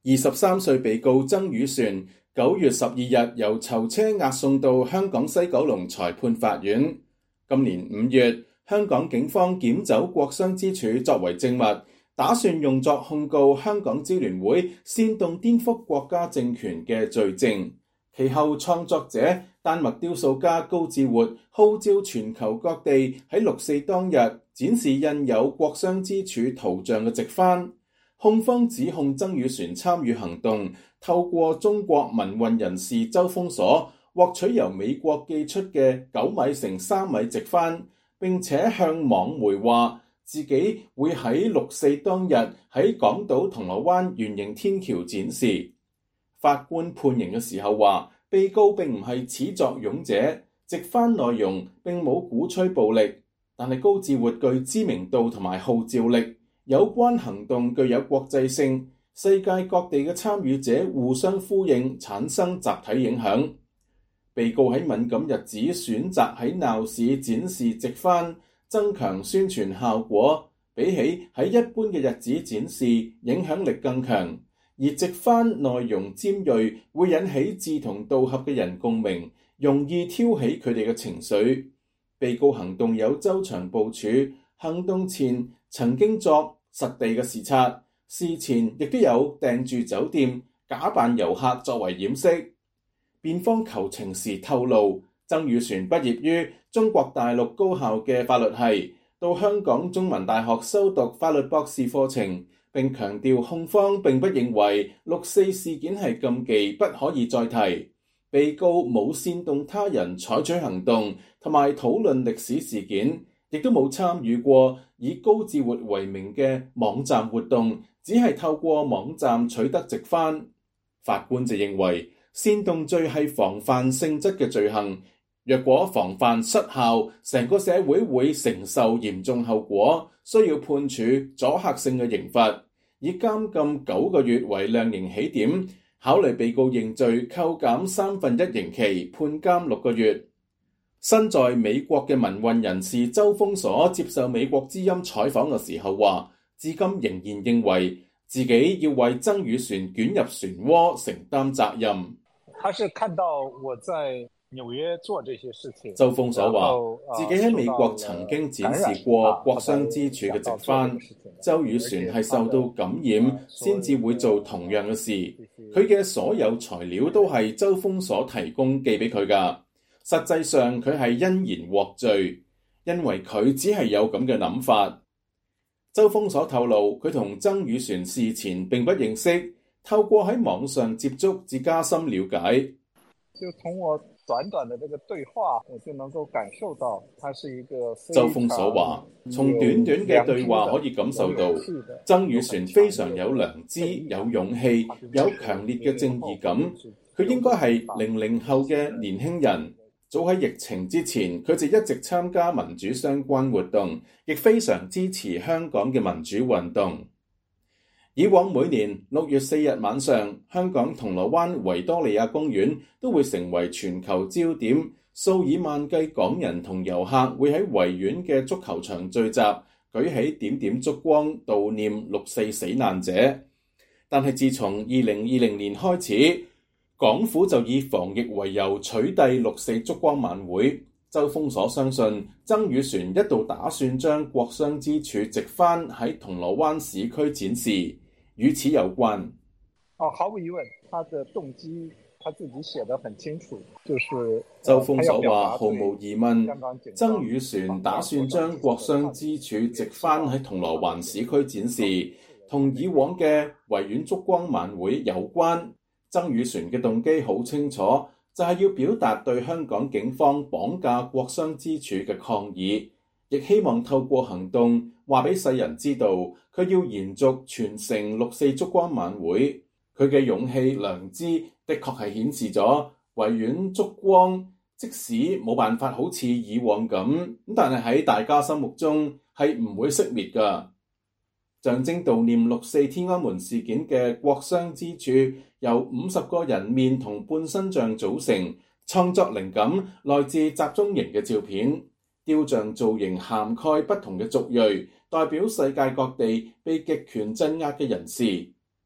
23歲被告曾宇璇9月12日由囚車押送到香港西九龍裁判法院。今年5月，香港警方檢走國殤之柱作為證物，打算用作控告香港支聯會煽動顛覆國家政權嘅罪證。其後創作者丹麥雕塑家高志活號召全球各地喺6·4當日展示印有國殤之柱圖像嘅直幡。控方指控曾宇璇參與行動，透過中國民運人士周鋒鎖獲取由美國寄出嘅9米乘3米直幡，並且向網媒話自己會喺6·4當日喺港島銅鑼灣圓形天橋展示。法官判刑嘅時候話，被告並唔係始作俑者，直幡內容並冇鼓吹暴力，但係高志活具知名度同埋號召力。有關行動具有國際性，世界各地嘅參與者互相呼應，產生集體影響。被告喺敏感日子選擇喺鬧市展示直幡，增強宣傳效果，比起喺一般嘅日子展示，影響力更強。而直幡內容尖銳，會引起志同道合嘅人共鳴，容易挑起佢哋嘅情緒。被告行動有周詳部署，行動前曾經作實地嘅視察，事前亦都有訂住酒店，假扮遊客作為掩飾。辯方求情時透露，曾宇璇畢業於中國大陸高校嘅法律系，到香港中文大學修讀法律博士課程，並強調控方並不認為6·4事件係禁忌，不可以再提。被告冇煽動他人採取行動同埋討論歷史事件，亦都冇參與過以高志活為名嘅網站活動，只係透過網站取得直幡。法官就認為煽動罪係防範性質嘅罪行，若果防範失效，成個社會會承受嚴重後果，需要判處阻嚇性嘅刑罰，以監禁9個月為量刑起點，考慮被告認罪，扣減1/3刑期，判監6個月。身在美國嘅民運人士周鋒鎖接受美國之音採訪嘅時候話，至今仍然認為自己要為曾宇璇捲入漩渦承擔責任。 他是看到我在紐約做這些事情。 周鋒鎖話，自己喺美國曾經展示過國殤之柱嘅直幡。周宇璇係受到感染先至會做同樣嘅事。佢嘅所有材料都係周鋒鎖提供寄俾佢㗎。實際上佢係欣然獲罪，因為佢只係有咁嘅諗法。周鋒鎖透露，佢同曾宇璇事前並不認識，透過喺網上接觸至加深了解。 就從我短短的這個對話，我就能夠感受到，他是一個。 周鋒鎖話，從短短嘅對話可以感受到，曾宇璇非常有良知、有勇氣、有強烈嘅正義感。佢應該係00後嘅年輕人。早喺疫情之前，佢就一直參加民主相關活動，亦非常支持香港嘅民主運動。以往每年6月4日晚上，香港銅鑼灣維多利亞公園都會成為全球焦點，數以萬計港人同遊客會喺維園嘅足球場聚集，舉起點點燭光悼念6·4死難者。但係自從2020年開始，港府就以防疫為由取締6·4燭光晚會。周鋒鎖相信曾宇璇一度打算將國殤之柱直幡喺銅鑼灣市區展示，與此有關。 毫無疑問，他的動機他自己寫得很清楚，就是周鋒鎖話毫無疑問，曾宇璇打算將國殤之柱直幡喺銅鑼灣市區展示，同以往嘅維園燭光晚會有關。曾宇璇嘅動機好清楚，就係要表達對香港警方綁架國殤之柱嘅抗議，亦希望透過行動話俾世人知道，佢要延續傳承6·4燭光晚會。佢嘅勇氣良知的確係顯示咗維園燭光即使冇辦法好似以往咁，但係喺大家心目中係唔會熄滅㗎。象徵悼念6·4天安門事件嘅國殤之柱由50個人面同半身像組成，創作靈感來自集中營嘅照片。雕像造型涵蓋不同嘅族裔，代表世界各地被極權鎮壓嘅人士。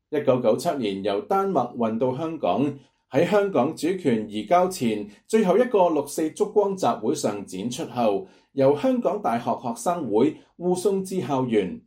1997年由丹麥運到香港，喺香港主權移交前最後一個6·4燭光集會上展出後，由香港大學學生會護送至校園。